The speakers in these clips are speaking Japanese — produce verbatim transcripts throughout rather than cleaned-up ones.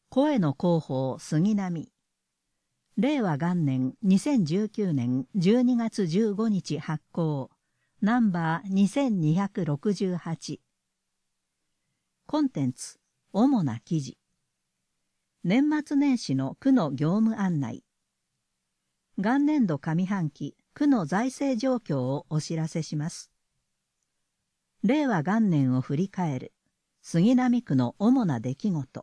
声の広報杉並。令和元年にせんじゅうきゅうねんじゅうにがつじゅうごにち発行。ナンバーにせんにひゃくろくじゅうはち。コンテンツ、主な記事。年末年始の区の業務案内。元年度上半期、区の財政状況をお知らせします。令和元年を振り返る。杉並区の主な出来事。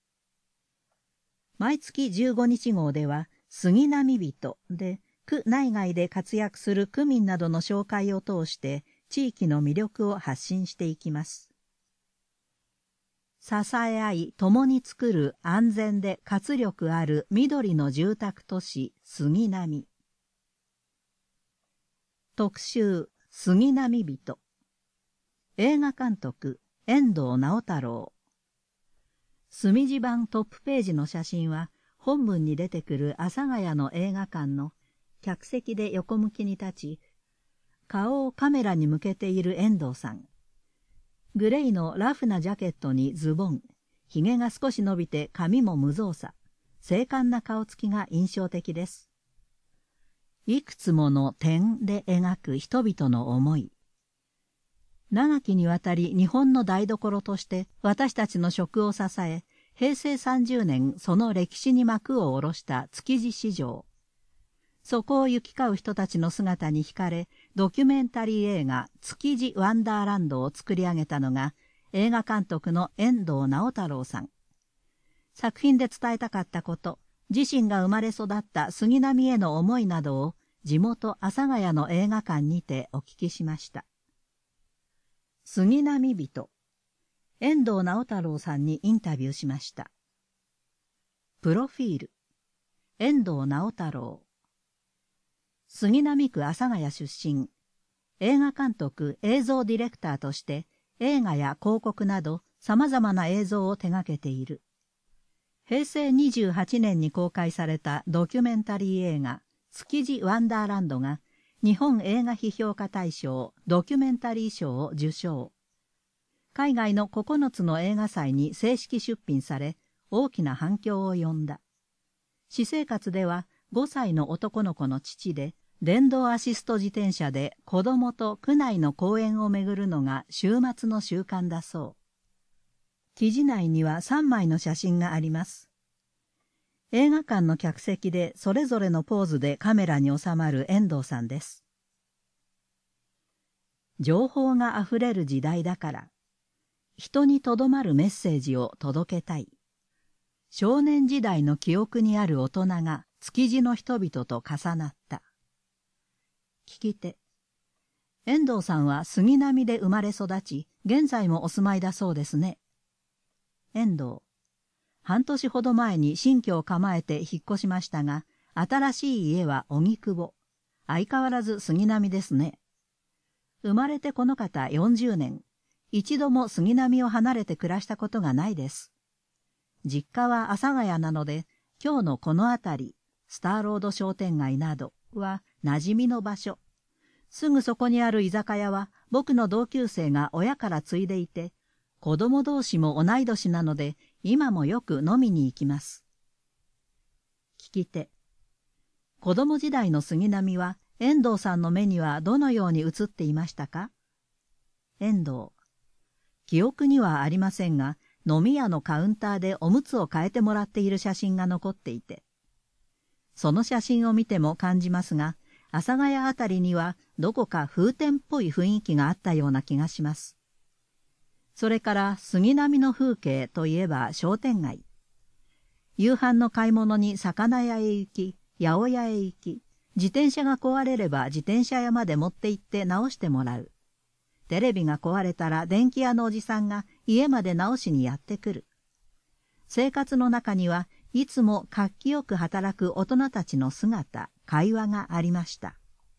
毎月じゅうごにち号では、杉並人で、区内外で活躍する区民などの紹介を通して、地域の魅力を発信していきます。支え合い、共に作る安全で活力ある緑の住宅都市、杉並。特集、杉並人。映画監督、遠藤直太郎。墨字版トップページの写真は、本文に出てくる阿佐ヶ谷の映画館の客席で横向きに立ち、顔をカメラに向けている遠藤さん。グレイのラフなジャケットにズボン、髭が少し伸びて髪も無造作、精悍な顔つきが印象的です。いくつもの点で描く人々の思い。長きにわたり日本の台所として私たちの食を支え、へいせいさんじゅうねんその歴史に幕を下ろした築地市場。そこを行き交う人たちの姿に惹かれ、ドキュメンタリー映画築地ワンダーランドを作り上げたのが映画監督の遠藤直太郎さん。作品で伝えたかったこと、自身が生まれ育った杉並への思いなどを地元阿佐ヶ谷の映画館にてお聞きしました。杉並人。遠藤直太郎さんにインタビューしました。プロフィール。遠藤直太郎。杉並区阿佐ヶ谷出身。映画監督、映像ディレクターとして映画や広告など様々な映像を手掛けている。へいせいにじゅうはちねんに公開されたドキュメンタリー映画築地ワンダーランドが日本映画批評家大賞ドキュメンタリー賞を受賞。海外のここのつの映画祭に正式出品され、大きな反響を呼んだ。私生活ではごさいの男の子の父で、電動アシスト自転車で子供と区内の公園を巡るのが週末の習慣だそう。記事内にはさんまいの写真があります。映画館の客席でそれぞれのポーズでカメラに収まる遠藤さんです。情報があふれる時代だから、人にとどまるメッセージを届けたい。少年時代の記憶にある大人が築地の人々と重なった。聞き手。遠藤さんは杉並で生まれ育ち、現在もお住まいだそうですね。遠藤。半年ほど前に新居を構えて引っ越しましたが、新しい家は荻窪。相変わらず杉並ですね。生まれてこの方よんじゅうねん。一度も杉並を離れて暮らしたことがないです。実家は阿佐ヶ谷なので、今日のこの辺り、スターロード商店街などは馴染みの場所。すぐそこにある居酒屋は僕の同級生が親から継いでいて、子供同士も同い年なので、今もよく飲みに行きます。聞き手。子供時代の杉並は、遠藤さんの目にはどのように映っていましたか？遠藤。記憶にはありませんが、飲み屋のカウンターでおむつを変えてもらっている写真が残っていて、その写真を見ても感じますが、阿佐ヶ谷あたりにはどこか風天っぽい雰囲気があったような気がします。それから杉並の風景といえば商店街。夕飯の買い物に魚屋へ行き、八百屋へ行き、自転車が壊れれば自転車屋まで持って行って直してもらう。テレビが壊れたら電気屋のおじさんが家まで直しにやってくる。生活の中にはいつも活気よく働く大人たちの姿、会話がありました。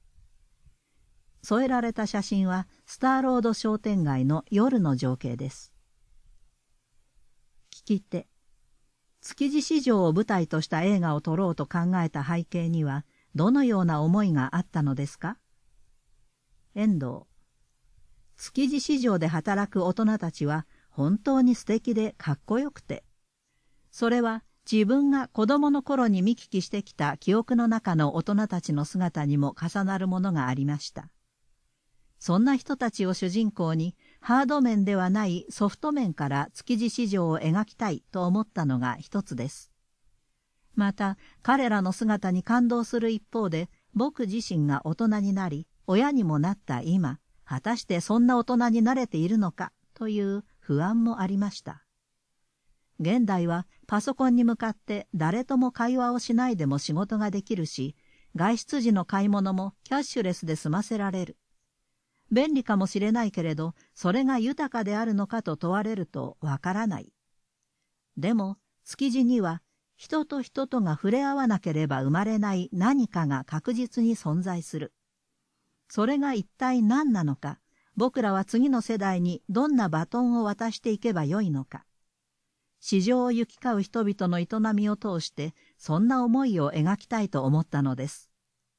添えられた写真はスターロード商店街の夜の情景です。聞き手。築地市場を舞台とした映画を撮ろうと考えた背景にはどのような思いがあったのですか？遠藤。築地市場で働く大人たちは本当に素敵でかっこよくて、 それは自分が子供の頃に見聞きしてきた記憶の中の大人たちの姿にも重なるものがありました。そんな人たちを主人公にハード面ではないソフト面から築地市場を描きたいと思ったのが一つです。また彼らの姿に感動する一方で、僕自身が大人になり親にもなった今、果たしてそんな大人になれているのかという不安もありました。現代はパソコンに向かって誰とも会話をしないでも仕事ができるし、外出時の買い物もキャッシュレスで済ませられる。便利かもしれないけれど、それが豊かであるのかと問われるとわからない。でも築地には人と人とが触れ合わなければ生まれない何かが確実に存在する。それが一体何なのか、僕らは次の世代にどんなバトンを渡していけばよいのか。市場を行き交う人々の営みを通してそんな思いを描きたいと思ったのです。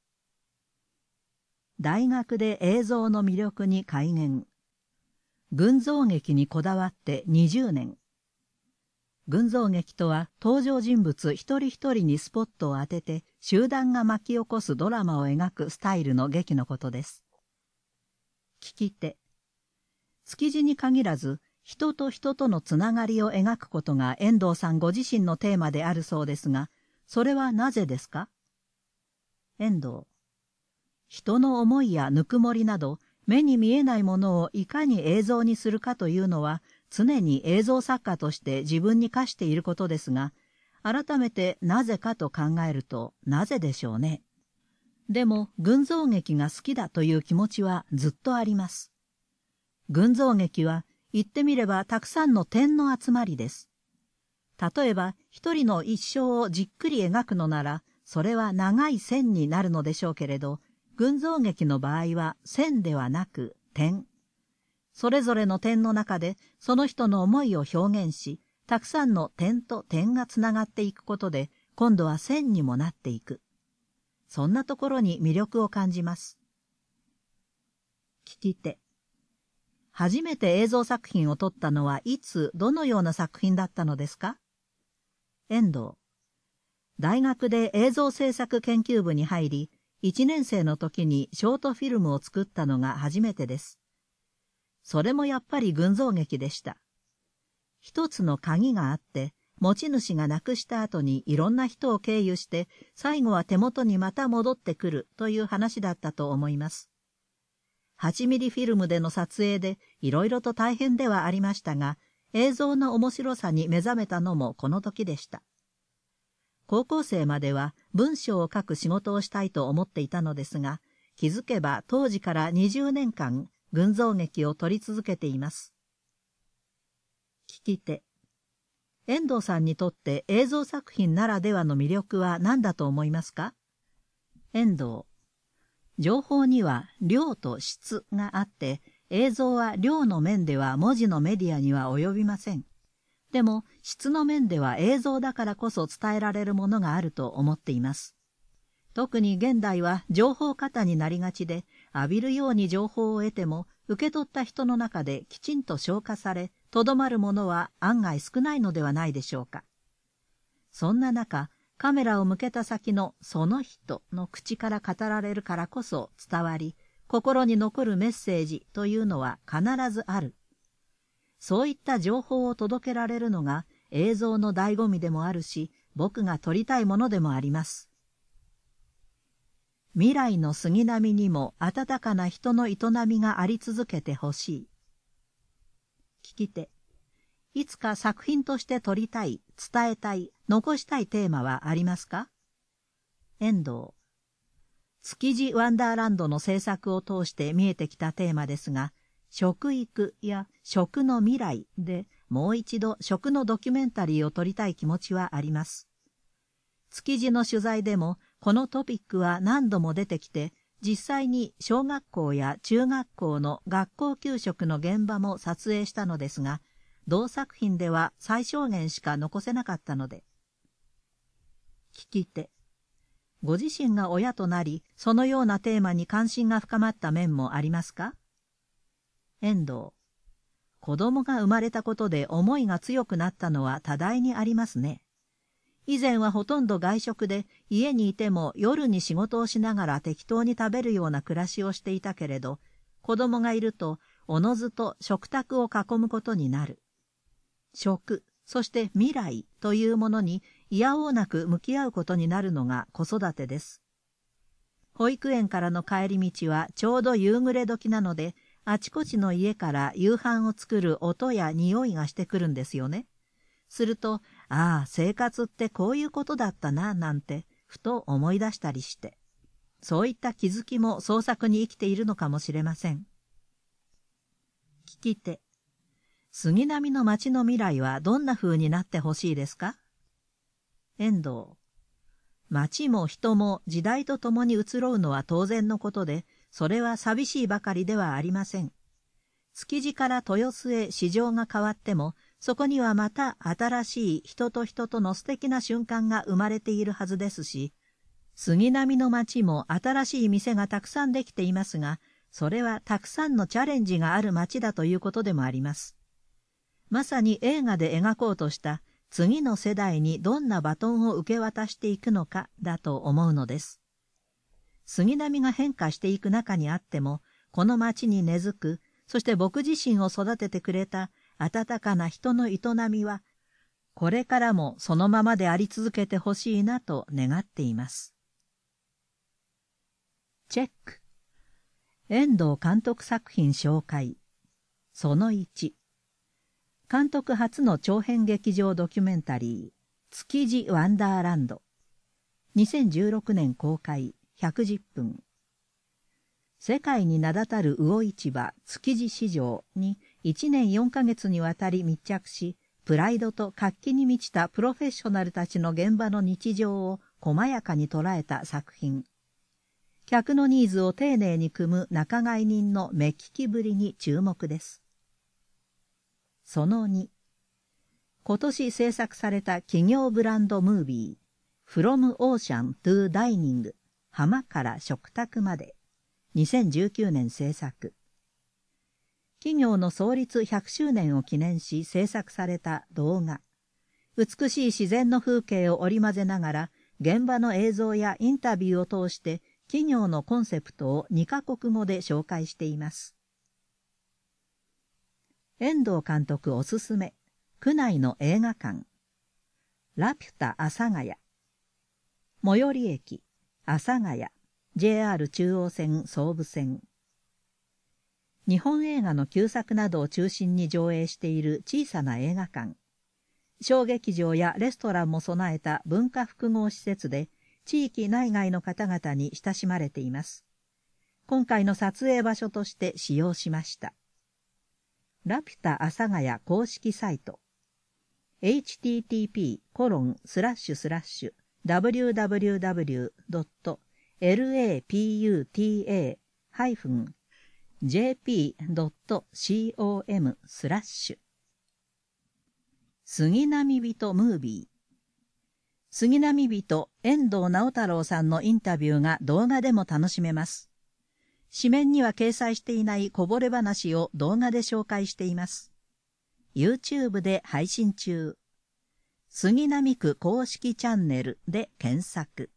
大学で映像の魅力に開眼。群像劇にこだわってにじゅうねん。群像劇とは登場人物一人一人にスポットを当てて集団が巻き起こすドラマを描くスタイルの劇のことです。聞き手。築地に限らず人と人とのつながりを描くことが遠藤さんご自身のテーマであるそうですが、それはなぜですか？遠藤。人の思いやぬくもりなど目に見えないものをいかに映像にするかというのは常に映像作家として自分に課していることですが、改めてなぜかと考えるとなぜでしょうね。でも群像劇が好きだという気持ちはずっとあります。群像劇は言ってみればたくさんの点の集まりです。例えば一人の一生をじっくり描くのならそれは長い線になるのでしょうけれど、群像劇の場合は線ではなく点。それぞれの点の中でその人の思いを表現し、たくさんの点と点がつながっていくことで今度は線にもなっていく。そんなところに魅力を感じます。聞き手。初めて映像作品を撮ったのはいつ、どのような作品だったのですか？遠藤。大学で映像制作研究部に入り、いちねん生の時にショートフィルムを作ったのが初めてです。それもやっぱり群像劇でした。一つの鍵があって、持ち主が亡くした後にいろんな人を経由して、最後は手元にまた戻ってくるという話だったと思います。はちミリフィルムでの撮影でいろいろと大変ではありましたが、映像の面白さに目覚めたのもこの時でした。高校生までは文章を書く仕事をしたいと思っていたのですが、気づけば当時からにじゅうねんかん群像劇を撮り続けています。聞き手。遠藤さんにとって映像作品ならではの魅力は何だと思いますか？遠藤。情報には量と質があって、映像は量の面では文字のメディアには及びません。でも質の面では映像だからこそ伝えられるものがあると思っています。特に現代は情報過多になりがちで、浴びるように情報を得ても、受け取った人の中できちんと消化され、とどまるものは案外少ないのではないでしょうか。そんな中、カメラを向けた先のその人の口から語られるからこそ伝わり、心に残るメッセージというのは必ずある。そういった情報を届けられるのが映像の醍醐味でもあるし、僕が撮りたいものでもあります。未来の杉並にも温かな人の営みがあり続けてほしい。聞き手。いつか作品として撮りたい、伝えたい、残したいテーマはありますか？遠藤。築地ワンダーランドの制作を通して見えてきたテーマですが、食育や食の未来でもう一度食のドキュメンタリーを撮りたい気持ちはあります。築地の取材でもこのトピックは何度も出てきて、実際に小学校や中学校の学校給食の現場も撮影したのですが、同作品では最小限しか残せなかったので。聞き手。ご自身が親となり、そのようなテーマに関心が深まった面もありますか？遠藤。 子供が生まれたことで思いが強くなったのは多大にありますね。以前はほとんど外食で家にいても夜に仕事をしながら適当に食べるような暮らしをしていたけれど、子供がいるとおのずと食卓を囲むことになる。食、そして未来というものにいやおうなく向き合うことになるのが子育てです。保育園からの帰り道はちょうど夕暮れ時なので、あちこちの家から夕飯を作る音や匂いがしてくるんですよね。すると、ああ、生活ってこういうことだったな、なんて、ふと思い出したりして。そういった気づきも創作に生きているのかもしれません。聞き手。杉並の町の未来はどんな風になってほしいですか？遠藤。町も人も時代とともに移ろうのは当然のことで、それは寂しいばかりではありません。築地から豊洲へ市場が変わっても、そこにはまた新しい人と人との素敵な瞬間が生まれているはずですし、杉並の町も新しい店がたくさんできていますが、それはたくさんのチャレンジがある町だということでもあります。まさに映画で描こうとした次の世代にどんなバトンを受け渡していくのかだと思うのです。杉並が変化していく中にあっても、この町に根付く、そして僕自身を育ててくれた温かな人の営みは、これからもそのままであり続けてほしいなと願っています。チェック。遠藤監督作品紹介。そのいち。監督初の長編劇場ドキュメンタリー、築地ワンダーランド。にせんじゅうろくねん公開、ひゃくじゅっぷん。世界に名だたる魚市場、築地市場にいちねんよんかげつにわたり密着し、プライドと活気に満ちたプロフェッショナルたちの現場の日常を細やかに捉えた作品。客のニーズを丁寧に組む仲買人の目利きぶりに注目です。そのに、今年制作された企業ブランドムービー、From Ocean to Dining、浜から食卓まで、にせんじゅうきゅうねん制作。企業の創立ひゃくしゅうねんを記念し制作された動画。美しい自然の風景を織り交ぜながら、現場の映像やインタビューを通して企業のコンセプトをにかこくごで紹介しています。遠藤監督おすすめ、区内の映画館。ラピュタ阿佐ヶ谷。最寄り駅、阿佐ヶ谷、ジェイアール 中央線総武線。日本映画の旧作などを中心に上映している小さな映画館。小劇場やレストランも備えた文化複合施設で、地域内外の方々に親しまれています。今回の撮影場所として使用しました。ラピュタ阿佐ヶ谷公式サイト エイチティーティーピーコロンスラッシュスラッシュダブリューダブリューダブリュードットラピュタジェーピードットコム スラッシュ杉並人ムービー。杉並人遠藤直太朗さんのインタビューが動画でも楽しめます。紙面には掲載していないこぼれ話を動画で紹介しています。YouTube で配信中。杉並区公式チャンネルで検索。